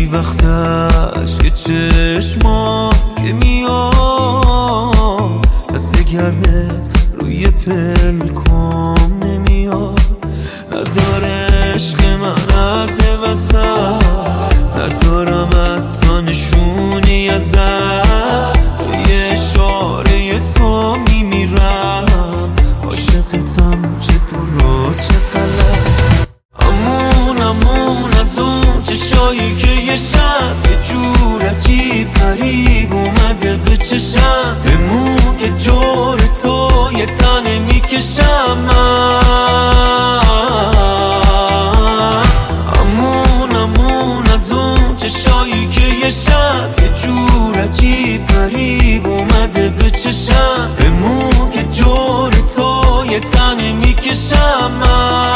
وقتش که چشما که میاد دست گرمت روی پلکام نمیاد. نداره عشق من رد وسط، ندارم حتی نشونی ازت. یه اشاره تو میمیرم، عاشقتم چه درست چه غلط. امون از اون چشایی که یه شب یه جور عجیب غریب اومده به چشم. بمون که جور تو یه تنه میکشم من. امون از اون چشایی که یه شب یه جور عجیب غریب اومده به چشم. بمون که جور تو یه تنه میکشم من.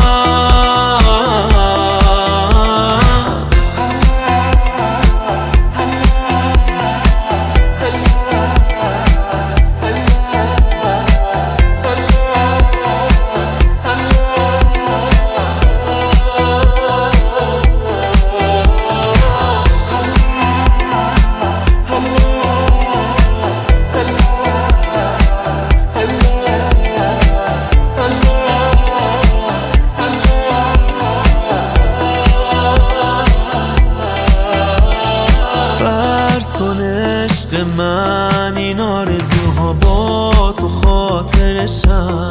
عشق من این آرزوها با تو خاطرشم.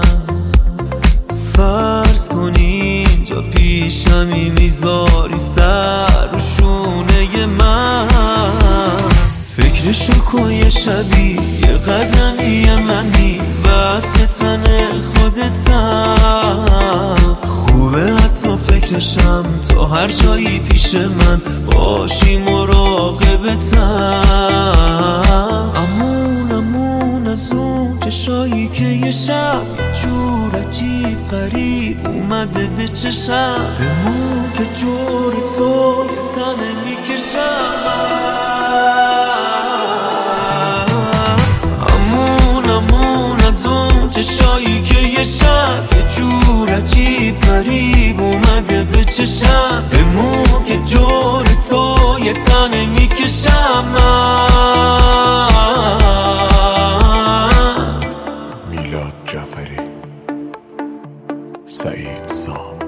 فرض کن اینجا پیشمی میذاری سر و شونه من. فکرشو کن یه شبی یه قدمی منی وصل تن خودتم. خوبه حتی فکرشم تا هر جایی پیش من باشی مراقبتم. امون از اون چشایی که یه شب جور عجیب غریب اومده به چشم. بمون که جور تو یه تنه میکشم. امون از اون چشایی که یه شب یه جور عجیب غریب اومده به چشم. بمون که جور تو یه تنه میکشم من. میلاد جعفری، سعید سام.